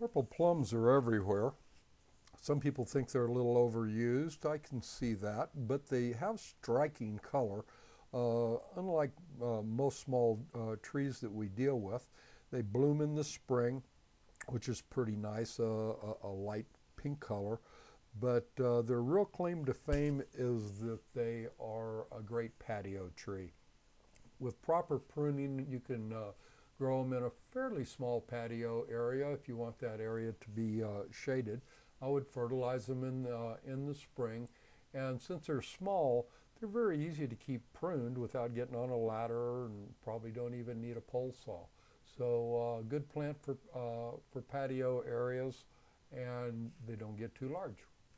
Purple plums are everywhere. Some people think they're a little overused. I can see that, but they have striking color. Unlike most small trees that we deal with, they bloom in the spring, which is pretty nice, a light pink color. But their real claim to fame is that they are a great patio tree. With proper pruning, you can grow them in a fairly small patio area if you want that area to be shaded. I would fertilize them in the spring, and since they're small, they're very easy to keep pruned without getting on a ladder, and probably don't even need a pole saw. So good plant for patio areas, and they don't get too large.